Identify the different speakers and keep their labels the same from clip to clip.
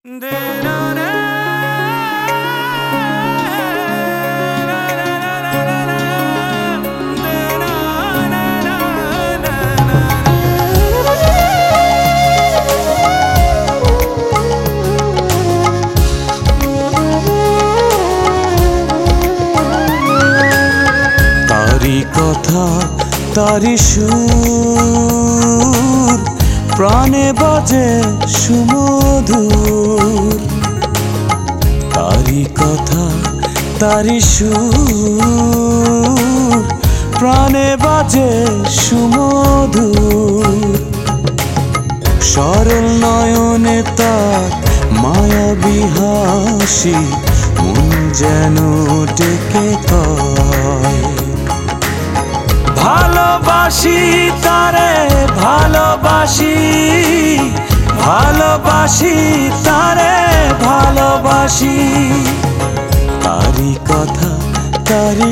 Speaker 1: তারি কথা তারি সুর প্রাণে বাজে সুমধুর। তারি কথা তারি সুর প্রাণে বাজে সুমধুর। সরল নয়নে তার মায়াবী হাসি মন যেন ডেকে কয়, ভালোবাসি তারে ভালোবাসি, ভালোবাসি তারে ভালোবাসি। তারি কথা তারি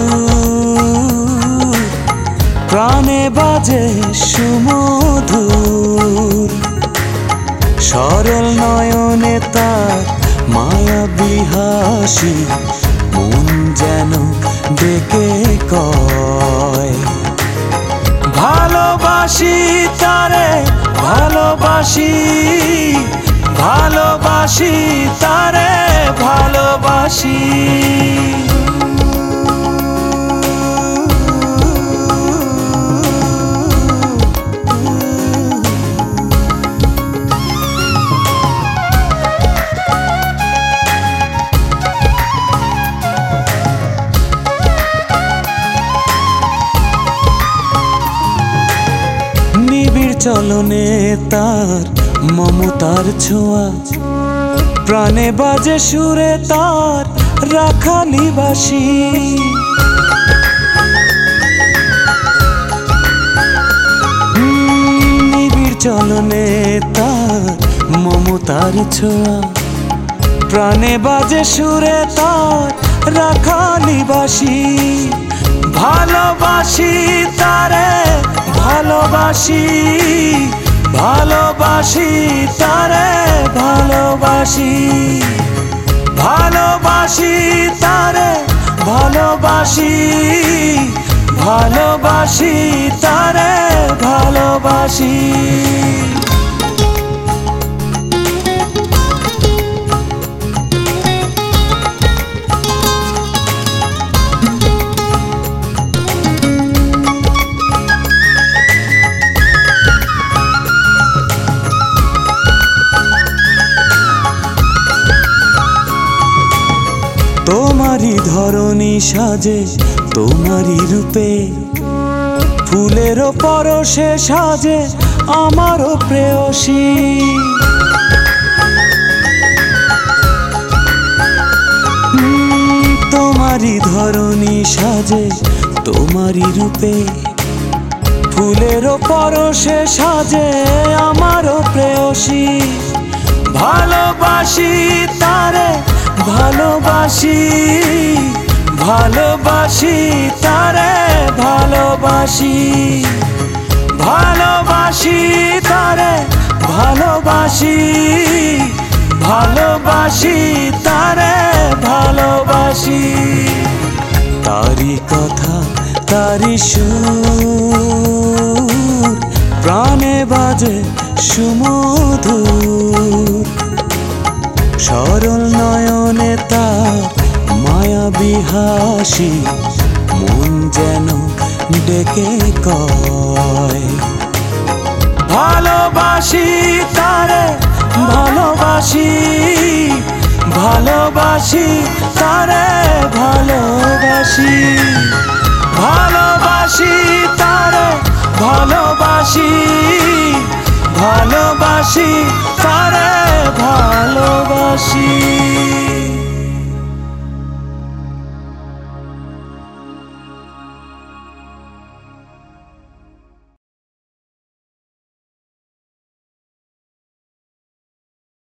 Speaker 1: সুর প্রাণে বাজে সুমধুর। সরল নয়নে তার মায়াবী হাসি মন যেন ডেকে কয়, ভালোবাসি তারে ভালোবাসি, ভালোবাসি তারে ভালোবাসি। চলনে তার মমতার ছোঁয়া, প্রাণে বাজে সুরে তার রাখালি বাসি। নিবিড় চলনে তার মমতার ছোঁয়া, প্রাণে বাজে সুরে তার রাখালি বাসি। ভালোবাসি তারে ভালোবাসি, ভালোবাসি তারে ভালোবাসি। ভালোবাসি তারে ভালোবাসি, ভালোবাসি তারে ভালোবাসি। তোমারি ধরণী সাজে তোমারি রূপে, ফুলেরও পরশে সাজে আমারও প্রেয়সী। তোমারি ধরণী সাজে তোমারি রূপে, ফুলেরও পরশে সাজে আমারও প্রেয়সী। ভালোবাসি তারে ভালোবাসি, ভালোবাসি তারে ভালোবাসি। ভালোবাসি তারে ভালোবাসি, ভালোবাসি তারে ভালোবাসি। তারি কথা তারি সুর প্রাণে বাজে সুমধুর। সরল নয়নে তার মায়াবী হাসি মন যেন ডেকে কয়, ভালোবাসি তারে ভালোবাসি, ভালোবাসি তারে ভালোবাসি। ভালোবাসি তারে ভালোবাসি, ভালোবাসি তারে ভালোবাসি।